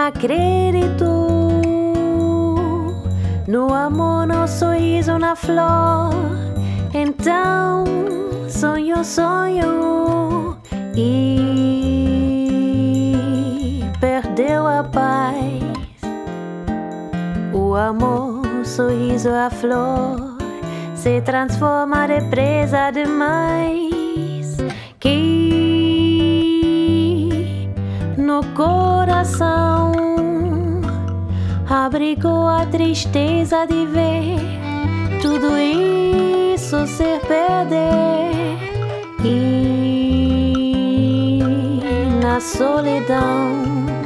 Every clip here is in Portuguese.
Acredito no amor, no sorriso, na flor. Então sonho e perdeu a paz. O amor, o sorriso, a flor se transforma depressa demais, que no coração abrigou a tristeza de ver tudo isso se perder. E na solidão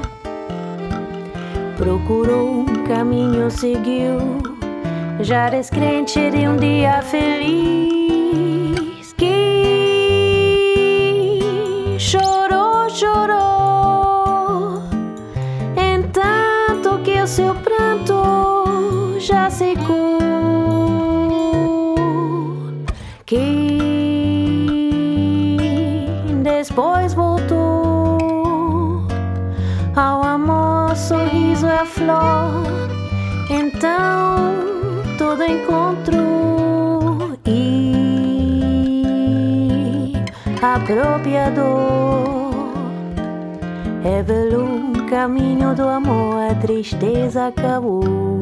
procurou um caminho, seguiu, já descrente de um dia feliz, que chorou, entanto que o seu pranto já secou, que depois voltou ao amor, sorriso, a flor. Então todo encontrou e apropriador revelou um caminho do amor, a tristeza acabou.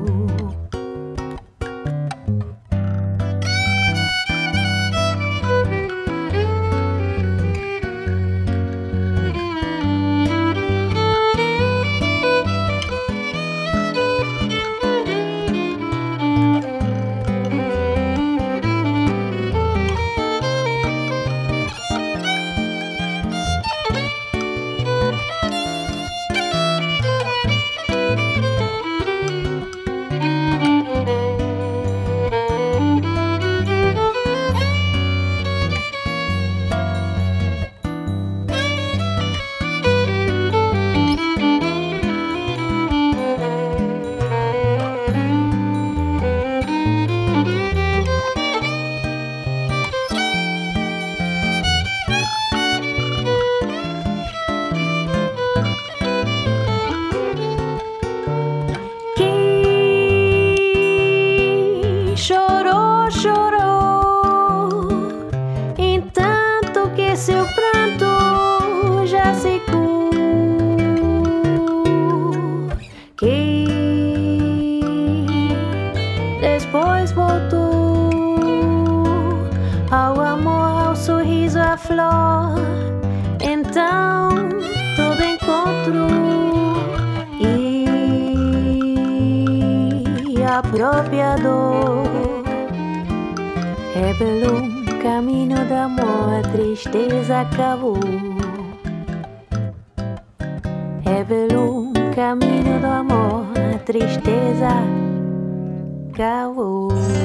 Chorou, entanto que seu pranto já secou, que depois voltou ao amor, ao sorriso, à flor. Então todo encontrou e apropriador revelou um caminho de amor, a tristeza acabou. Revelou um caminho do amor, a tristeza acabou.